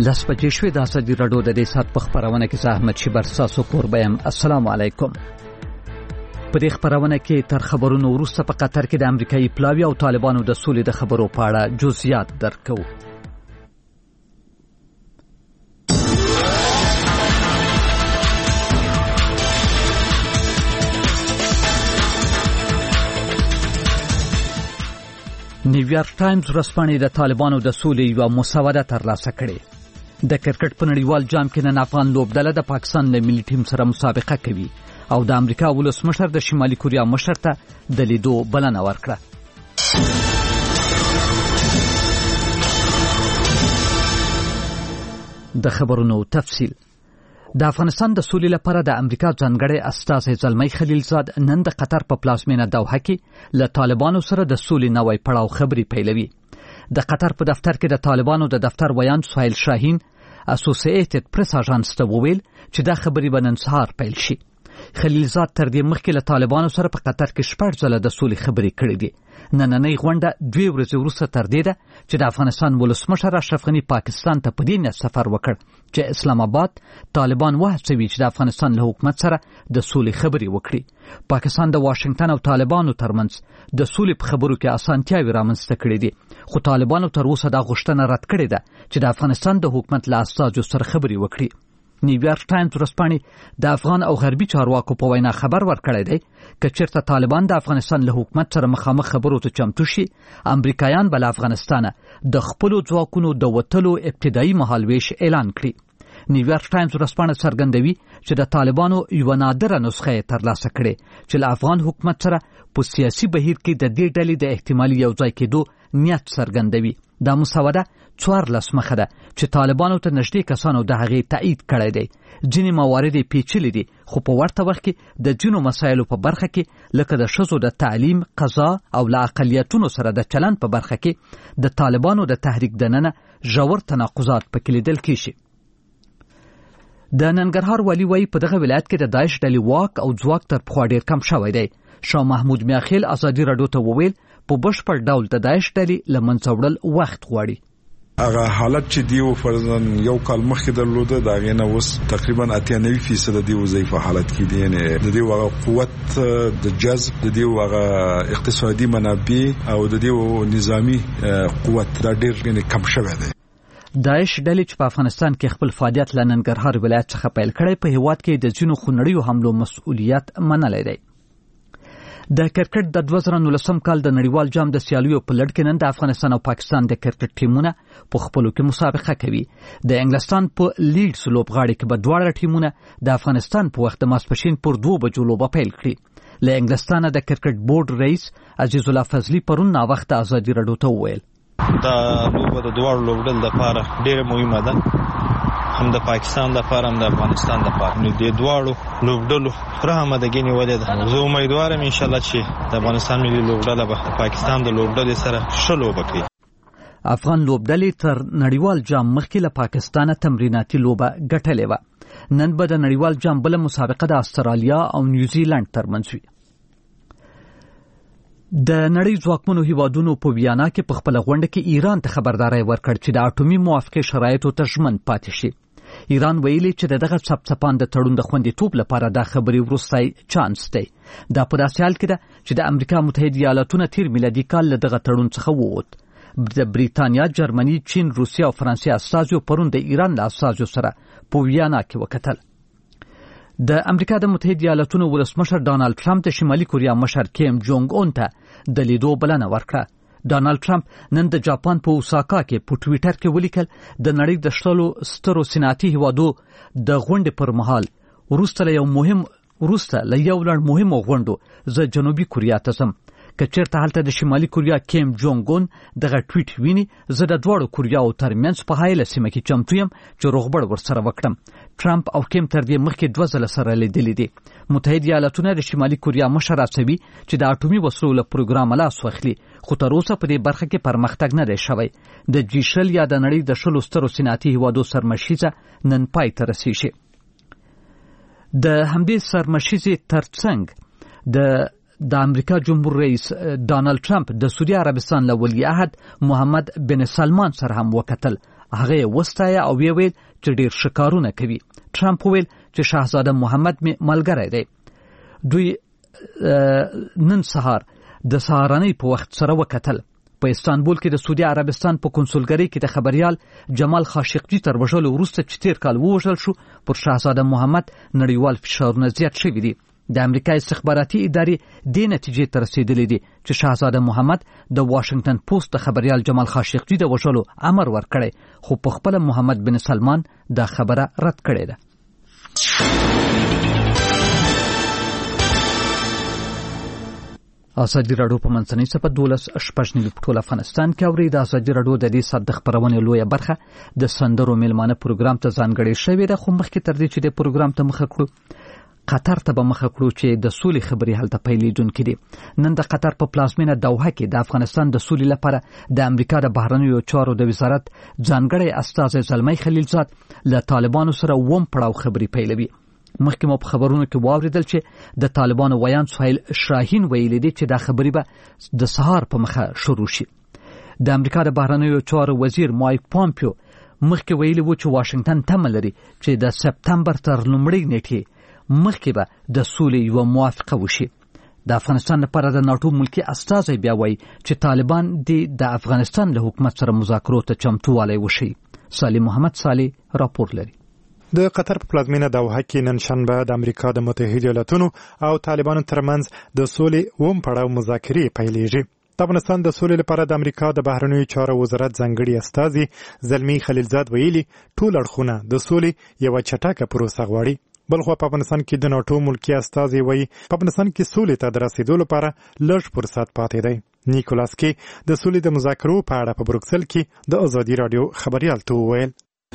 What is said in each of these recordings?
لس بجې شوې د ازادي راډیو د دې ساعت په خپرونه کې زه احمد شیبر ستاسو کوربه یم. السلام علیکم. په دې خپرونه کې تر خبرونو وروسته په قطر کې د امریکایي پلاوي او طالبانو د سولې د خبرو په اړه جزئیات درکو. نیویارک ټایمز ورځپاڼې د طالبانو د سولې یوه مسوده ترلاسه کړې. د کرکټ په نړیوال جام کې نن افغان لوبډله د پاکستان له ملي ټیم سره مسابقه کوي او د امریکا ولسمشر د شمالي کوریا مشر ته د لیدو بلنه ورکړه. د خبرونو تفصیل. د افغانستان د سولې لپاره د امریکا ځانګړی استازی زلمی خلیلزاد نن د قطر په پلازمینه دوحه کې له طالبانو سره د سولې نوی پړاو خبرې پیلوي. د قطر په دفتر کې د طالبانو د دفتر ویان سهیل شاهین اسوسییټډ پریس اژانس ته وویل چې دا خبرې به نن سهار پیل شي. خلیلزاد تر دې مخکې له طالبانو سره په قطر کې 6 ځله د سولې خبرې کړې دي. نننۍ غونډه 2 ورځې وروسته تر دې ده چې د افغانستان ولسمشر اشرف غني پاکستان ته په دې نیت سفر وکړ چې اسلام آباد طالبان وهڅوي چې د افغانستان له حکومت سره د سولې خبرې وکړي. پاکستان د واشنگټن او طالبانو ترمنځ د سولې په خبرو کې اسانتیاوې رامنځته کړې دي، خو طالبانو تر اوسه دا غوښتنه رد کړې ده چې د افغانستان د حکومت له استازو سره خبرې وکړي. نیویارک ټایمز ورځپاڼې د افغان او غربي چارواکو په وینا خبر ورکړی دی که چېرته طالبان د افغانستان له حکومت سره مخامخ خبرو ته چمتو شي، امریکایان به له افغانستانه د خپلو ځواکونو د وتلو ابتدایي مهالویش اعلان کړي. نیویارک ټایمز ورځپاڼه څرګندوي چې د طالبانو یوه نادره نسخه یې ترلاسه کړې چې له افغان حکومت سره په سیاسي بهیر کې د دې ډلې د احتمالي یوځای کېدو نیت څرګندوي. دا مسوده 14 مخه ده چې طالبانو ته نږدې کسانو د هغې تایید کړی دی. ځینې موارد یې پیچلي دي، خو په ورته وخت کې د ځینو مسایلو په برخه کې لکه د ښځو د تعلیم، قضا او له اقلیتونو سره د چلند په برخه کې د طالبانو د تحریک دننه ژور تناقضات پکې لیدل کېږي. د ننګرهار والي وایي په دغه ولایت کې د داعش ډلې واک او ځواک تر پخوا ډېر کم شوی دی. شاه محمود میاخیل ازادي راډیو ته وویل په بشپړ ډول د داعش ډلې له منځه وړل وخت غواړي. هغه حالت چې دیو فرضاً یو کال مخکې درلوده دا غینه اوس تقریبا 98% دیو ضعیفه حالت کې دي. یعنی د دیو هغه قوت د جذب، د دیو هغه اقتصادي منابع او د دیو نظامی قوت دا ډېر یعنی کم شوی دی. داعش ډلې چې په افغانستان کې خپل فعالیت له ننګرهار ولایت څخه پیل کړی په هیواد کې د ځینو خونړیو حملو مسؤلیت منلی دی. د کرکټ د 2019 کال د نړیوال جام د سیالیو په لړ کې نن د افغانستان او پاکستان د کرکټ ټیمونه په خپلو کې مسابقه کوي. د انګلستان په لیډز لوبغاړي کې به دواړه ټیمونه د افغانستان په وخت د ماسپښین پر 2 بجو لوبه پیل کړي. له انګلستانه د کرکټ بورډ رئیس عزیز الله فضلي پرون ناوخته ازادي راډیو ته وویل دا لوبه د دواړو لوبډلو لپاره ډېره مهمه ده، هم د پاکستان لپاره هم د افغانستان لپاره. نو د دواړو لوبډلو پوره آمادګي نیولې ده. زه امیدوار یم انشاءالله چې د افغانستان ملي لوبډله به پاکستان د لوبډلې سره ښه لوبه کوي. افغان لوبډلې تر نړیوال جام مخکې له پاکستانه تمریناتي لوبه ګټلې وه. نن به د نړیوال جام بله مسابقه د استرالیا او نیوزیلند ترمنځ وي. د نړۍ ځواکمنو هیوادونو په ویانا کې په خپله غونډه کې ایران ته خبرداری ورکړ چې د اټومي موافقې شرایطو ته ژمن پاتې شي. ایران ویلي چې دغه څپڅپان د تړون د خوندیتوب لپاره دا خبرې وروستی چانس دی. دا په داسې حال کې ده چې د امریکا متحده ایالاتونه تیر میلادي کال له دغه تړون څخه ووت. د بریتانیا، جرمني، چین، روسیه او فرانسې استازو پرون د ایران له استازو سره په ویانا کې وکتل. د امریکا د متحده ایالاتونو ولسمشر ډانلډ ټرمپ د شمالي کوریا مشر کیم جونګ اون ته د لیدو بلنه ورکړه. ډانلډ ټرمپ نن د جاپان په اوساکا کې په ټویټر کې ولیکل د نړۍ د شلو سترو صنعتي هیوادو د غونډې پر مهال وروسته له یو لړ مهمو غونډو زه جنوبي کوریا ته ځم. که چېرته هلته د شمالي کوریا کیم جونګ اون دغه ټویټ ویني، زه د دواړو کوریاو ترمنځ په هایله سیمه کې چمتو یم چې روغبړ ورسره وکړم. ټرمپ او کیم تر دې مخکې 2 ځله سره لیدلي دي. متحده ایالاتونه د شمالي کوریا مشر هڅوي چې د اټومي وسلو له پروګرامه لاس واخلي، خو تر اوسه په دې برخه کې پرمختګ نه دی شوی. د G20 یا د نړۍ د 10 سترو صنعتي هیوادو سرمشیزه نن پای ته رسیږي. د همدې سرمشیزې ترڅنګ د امریکا جمهور رئیس ډانلډ ټرمپ د سعودي عربستان له ولی عهد محمد بن سلمان سره هم وکتل هغه وستایه او ویل چې ډیر شکارونه کوي. ټرمپ ویل چې شاهزاده محمد ملګری دی. دوی نن سهار د سهارنۍ په وخت سره وکتل. په استانبول کې د سعودي عربستان په کنسولګری کې د خبريال جمال خاشقجي تر وژلو وروسته چې تیر کال ووژل شو، پر شاهزاده محمد نړیوال فشارونه زیات شوي دي. د امریکا استخباراتي ادارې دې نتیجې ته رسیدلې دي چې شاهزاده محمد د واشنگټن پوسټ د خبريال جمال خاشقجي د وژلو امر ورکړی، خو په خپل محمد بن سلمان دا خبره رد کړې ده. ازادي راډیو په منځنۍ صفحه 12 په ټول افغانستان کې اوري. د ازادي راډیو د دې سات د خبرونې لویه برخه د سندرو میلمانه پروګرام ته ځانګړې شوې ده. خو مخکې تر دې چې د پروګرام ته مخه کړو، قطر ته به مخه کړو چې د سولې خبرې هلته پیلېدونکې دي. نن د قطر په پلازمینه دوحه کې د افغانستان د سولې لپاره د امریکا د بهرنیو چارو د وزارت ځانګړی استازی زلمی خلیلزاد له طالبانو سره پړاو خبرې پیلوي. مخکې مو په خبرونو کې واوریدل چې د طالبانو ویان سهیل شاهین ویلي دی چې دا خبرې به د سهار په مخه شروع شي. د امریکا د بهرنیو چارو وزیر مایک پامپیو مخکې ویلي و چې واشنگټن تمه لري چې د سپتمبر تر لومړۍ نیټې مخکې به د سولې یو موافقه وشي. د افغانستان لپاره د ناټو ملکی استازی بیا وایي چې طالبان د افغانستان له حکومت سره مذاکرو ته چمتووالی وشي. صالح محمد صالح راپور لري. د قطر په پلازمینه دوحه کې نن شنبه د امریکا د متحده ایالاتونو او طالبانو ترمنځ د سولې پړاو مذاکرې پیلېږي. د افغانستان د سولې لپاره د امریکا د بهرنیو چارو وزارت ځانګړي استازي زلمی خلیلزاد ویلي ټول اړخونه د سولې یو چټکه پروسه غواړي. بلخو په افغانستان کې د ناټو ملکی استازي وایي په افغانستان کې سولې ته د رسیدو لپاره لږ فرصت پاتې دی. نیکولاس کې د سولې د مذاکرو په اړه په بروکسل کې د ازادي راډیو خبريال ته وویل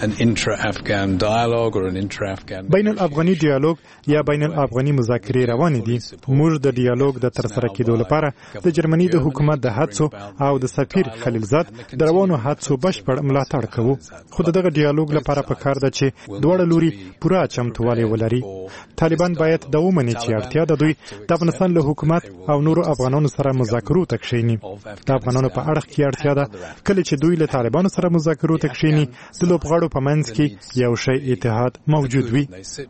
بین الافغاني ډیالوګ یا بین الافغاني مذاکرې روانې دي. موږ د ډیالوګ د ترسره کېدو لپاره د جرمني د حکومت د هڅو او د سفیر خلیلزاد د روانو هڅو بشپړ ملاتړ کوو. خو دغه ډیالوګ لپاره پکار ده چې دواړه لوري پوره چمتووالی ولري. طالبان باید د ومني چې اړتیا ده دوی د افغانستان له حکومت او نورو افغانانو سره مذاکرو ته کښیني. د افغانانو په اړه کې اړتیا ده کله چې دوی له طالبانو سره مذاکرو ته کښیني د لوبغاړو په منځ کې یو شی اتحاد موجود وي.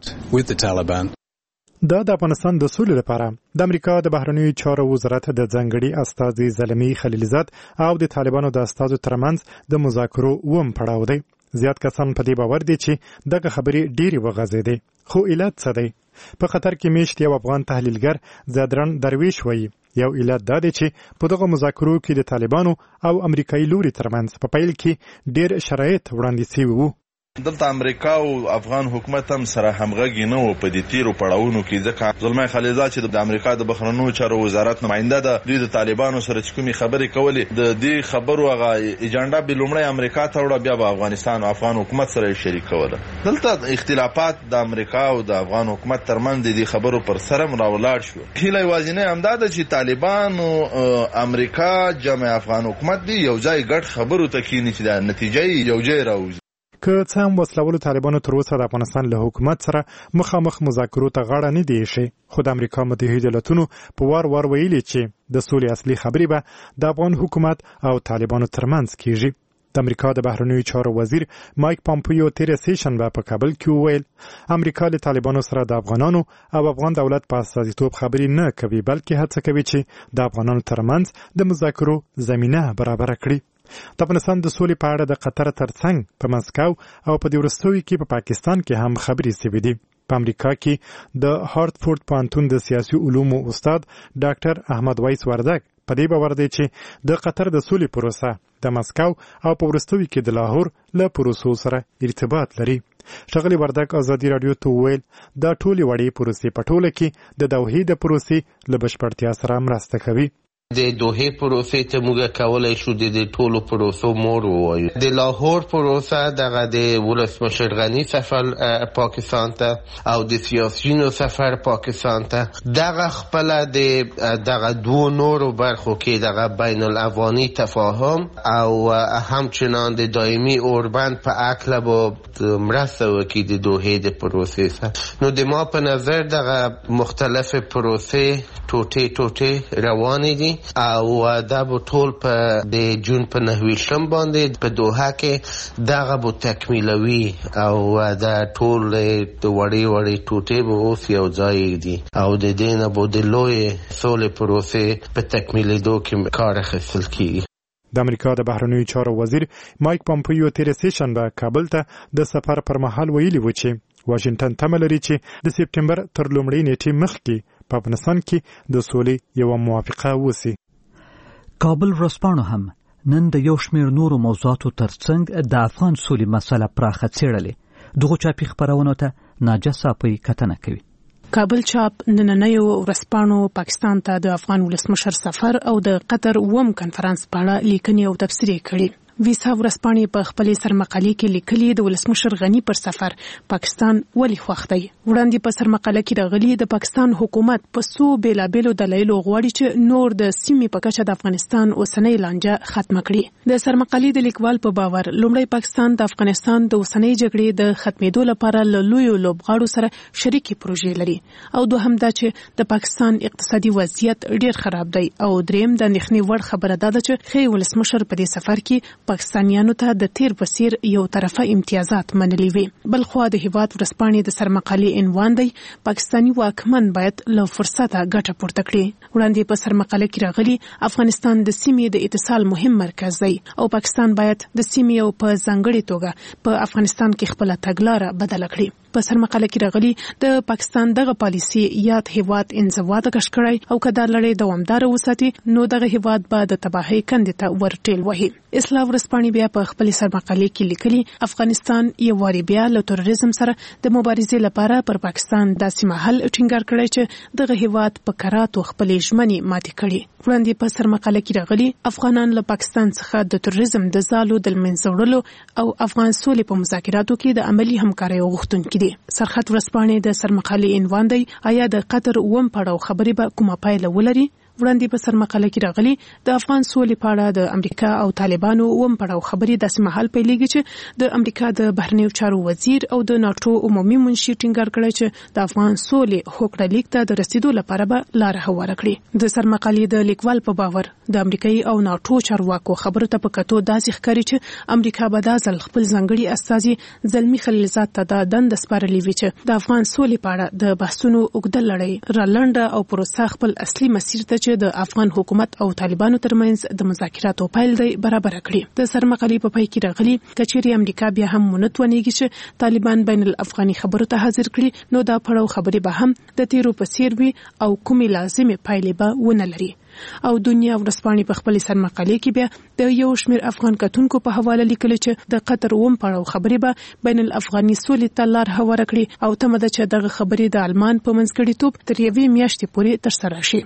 د افغانستان د سولې لپاره د امریکا د بهرنیو چارو وزارت د ځانګړي استازي زلمی خلیلزاد او د طالبانو د استازو ترمنځ د مذاکرو پړاو دی. زیات کسان په دې باور دي چې دغه خبرې ډېری وغځېدې، خو علت څه دی؟ په قطر کې میشت یو افغان تحلیلګر زادران درویش وایي یو علت دا دی چې په دغه مذاکرو کې د طالبانو او امریکایي لوري ترمنځ په پیل کې ډېر شرایط وړاندې شوي وو. دلته امریکا او افغان حکومت هم سره همغږي نه و په دې تیرو پړاوونو کې، ځکه زلمی خلیلزاد چې د امریکا د بهرنیو چارو وزارت نماینده ده، دوی د طالبانو سره چې کومې خبرې کولې د دې خبرو هغه ایجنډا به لومړی امریکا ته وړه، بیا به افغانستان او افغان حکومت سره شریکوله. دلته اختلافات د امریکا او د افغان حکومت ترمنځ د دې خبرو پر سره راولاړ شو. هیله یوازینۍ همدا ده چې طالبان او امریکا جمع افغان حکومت دی یو ځای ګډ خبرو ته کښیني چې د نتیجې یو ځای راوځي. که څه هم وسلوالو طالبانو تر اوسه د افغانستان له حکومت سره مخامخ مذاکرو ته غاړه نه دی ایښې، خو د امریکا متحده ایالاتونو په وار ویلي چې د سولې اصلي خبرې به د افغان حکومت او طالبانو ترمنځ کیږي. د امریکا د بهرنیو چارو وزیر مایک پامپیو تیر سیشنبه په کابل کې وویل امریکا له طالبانو سره د افغانانو او افغان دولت په استازیتوب خبرې نه کوي، بلکې هڅه کوي چې د افغانانو ترمنځ د مذاکرو زمینه برابر کړي. د افغانستان د سولې په اړه د قطر ترڅنګ په مسکو او په دې وروستیو کې په پاکستان کې هم خبرې شوې دي. په امریکا کې د هارتفورد پوهنتون د سیاسي علومو استاد ډاکټر احمد وایس وردګ په دې باور دی چې د قطر د سولې پروسه د مسکو او په وروستیو کې د لاهور له پروسو سره ارتباط لري. ښاغلي وردګ ازادي راډیو ته وویل دا ټولې وړې پروسې په ټوله کې د دوحې د پروسې له بشپړتیا سره مرسته کوي. د دوحې پروسې ته موږ کولای شو د ټولو پروسو مور ووایو. د لاهور پروسه دغه د ولسمشر غني سفر پاکستان ته او د سیاسیونو سفر پاکستان ته دغه خپل د دغه دوه نورو برخو کې دغه بین الافغاني تفاهم او همچنان د دایمي اوربند په عقل با مرسته وکړي د دوحې د پروسې سره. نو د ما په نظر دغه مختلف پروسې ټوټې روانې دي او دا به ټول په د جون په 9 باندې په دوحه کې دغه به تکمیلوي او دا ټول د وړي ټوټې به اوس یو ځای دي او د دې نه به د لوی سولې پروسې په تکمیلېدو کې کار اخیستل کیږي. د امریکا د بهرنیو چارو وزیر مایک پامپیو تیر سهشنبه کابل ته د سفر پر مهال ویلي و چې واشنگټن تمه لري چې د سپټمبر تر لومړۍ نیټې مخکې په افغانستان کې د سولې یوه موافقه وشي. کابل ورځپاڼو هم نن د یو شمېر نورو موضوعاتو ترڅنګ د افغان سولې مسله پراخه څېړلې. دغو چاپي خپرونو ته ناجه صافی کتنه کوي. کابل چاپ نننیو ورځپاڼو پاکستان ته د افغان ولسمشر سفر او د قطر اوم کنفرانس په اړه لیکنې او تبصرې کړي. ویسا ورځپاڼې په خپل سرمقالې کې لیکلي د ولسمشر غنی پر سفر پاکستان ولې خوښ دی. وړاندې په سرمقاله کې راغلي د پاکستان حکومت په څو بیلابېلو دلایلو غواړي چې نور د سیمې په کچه د افغانستان اوسنۍ لانجه ختمه کړي. د سرمقالې د لیکوال په باور لومړی پاکستان د افغانستان د اوسنۍ جګړې د ختمېدو لپاره له لویو لوبغاړو سره شریکي پروژې لري او دوهم دا چې د پاکستان اقتصادي وضعیت ډېر خراب دی او دریم د اندېښنې وړ خبره ده چې خې ولسمشر په دې سفر کې پاکستانیانو ته د تیر بصیر یو طرفه امتیازات منلي وي. بل خو د هیواد ورځپاڼې د سرمقالې عنوان دی پاکستاني واکمن باید له فرصته ګټه پورته کړي. وړاندې په سرمقاله کې راغلي افغانستان د سیمې د اتصال مهم مرکز دی او پاکستان باید د سیمې او په ځانګړي توګه په افغانستان کې خپل تګلاره بدله کړي. په سرمقاله کې راغلي د پاکستان دغه پالیسي یاد هیواد انزوا ته کش کړی او کدا لړۍ دوامدار وساتي نو دغه هیواد به د تباهي کندې ته ورټیل وهي. اسلام ورځپاڼې بیا په خپل سرمقاله کې لیکلي افغانستان یو واری بیا له تروریزم سره د مبارزې لپاره پر پاکستان داسې مهال ټینګار کړی چې دغه هیواد په کراتو خپل ژمنې ماتې کړي. وړاندې په سرمقاله کې راغلي افغانان له پاکستان څخه د تروریزم د زالو د منځه وړلو او افغان سولې په مذاکراتو کې د عملی همکارۍ غوښتونکي دي. سرخط ورځپاڼې د سرمقالې عنوان دی آیا د قطر اوم پړاو خبرې به کومه پایله ولري. وړاندې په سرمقاله کې راغلي د افغان سولې په اړه د امریکا او طالبانو اوم پړاو خبرې داسې مهال پیلېږي چې د امریکا د بهرنیو چارو وزیر او د ناتو عمومي منشي ټینګار کړی چې د افغان سولې هوکړه لیک ته د رسیدو لپاره به لار هواره کړي. د سرمقالې د لیکوال په باور د امریکایي او ناتو چارواکو خبرو ته په کتو داسې ښکاري چې امریکا به دا ځل خپل ځانګړي استازي زلمي خلیلزاد ته د دنده سپارلې وي چې د افغان سولې په اړه د بحثونو اوږده لړۍ رالنډه او پروسه خپل اصلي مسیر ته د افغان حکومت او طالبانو ترمنځ د مذاکراتو پیل دی برابر کړي. د سرمقالې په پای کې راغلي کچېرې امریکا بیا هم مونږ ونیږي چې طالبان بین الافغاني خبرو ته حاضر کړي نو دا پړاو خبرې به هم د تیرو په څیر وي او کومې لازمې پایلې به ونه لري. او دنیا ورځپاڼې په خپل سرمقالې کې بیا د یو شمېر افغان کتونکو په حواله لیکلي چې د قطر اوم پړاو خبرې به بین الافغاني سولې ته لار هواره کړي او تمه ده چې دغه خبرې د آلمان په منځګړیتوب تر یوې میاشتې پورې ترسره شي.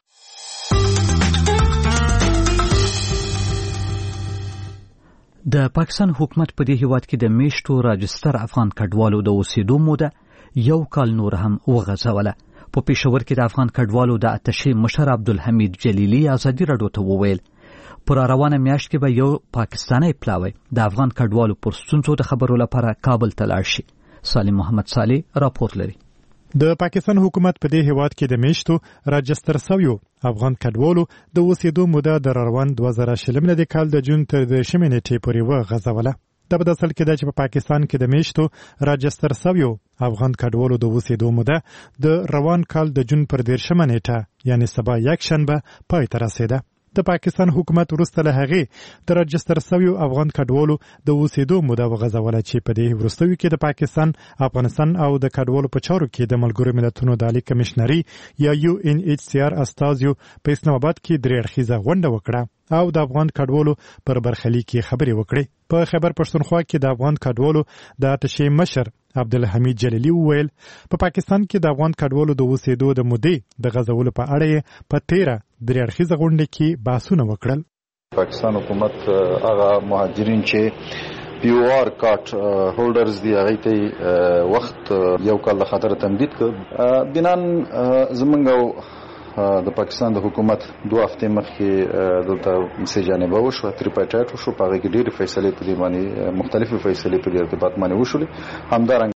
د پاکستان حکومت په دې هیواد کې د میشتو راجستر افغان کډوالو د اوسېدو موده یو کال نور هم وغځوله. په پېښور کې د افغان کډوالو د اتشې مشر عبدالحمید جلیلی ازادي راډیو ته وویل پر روانه میاشت کې به یو پاکستانی پلاوی د افغان کډوالو پر ستونزو د خبرو لپاره کابل ته لاړ شي. سالم محمد صالح راپور لري. د پاکستان حکومت په دې هیواد کې د میشتو راجستر سویو افغان کډوالو د اوسېدو موده د روان 2020 د کال د جون تر 10 نیټې پورې وغځوله. دا په اصل کې د چې په پاکستان کې د میشتو راجستر سویو افغان کډوالو د اوسېدو موده د روان کال د جون پر 10 نیټه یعنی سبا یک شنبه پای ته رسیده. د پاکستان حکومت وروسته له هغې د راجستر سویو افغان کډوالو د اوسېدو موده وغځوله چې په دې وروستیو کې د پاکستان، افغانستان او د کډوالو په چارو کې د ملګرو ملتونو د عالی کمشنري یا UNHCR استازیو په اسلام آباد کې درې اړخیزه غونډه وکړه او د افغان کډوالو پر برخلیک خبرې وکړې. په خیبر پښتونخوا کې د افغان کډوالو د اتشې مشر عبدالحمید جلیلی وویل په پاکستان کې د افغان کډوالو د اوسېدو د مودې د غځولو په اړه په 13 درې اړخیزه غونډه کې بحثونه وکړل. پاکستان حکومت هغه مهاجرین چې POR کارت هولډرز دی هغه ته وخت یو کال خاطر تمدید کړ. بنان زمونږ د پاکستان د حکومت 2 هفته مخکې دلته سه جانبه وشو تریپاټایټ وشو په هغه کې ډېری فیصلې په دې باندې مختلفې فیصلې په دې ارتباط باندې وشولې. همدارنګه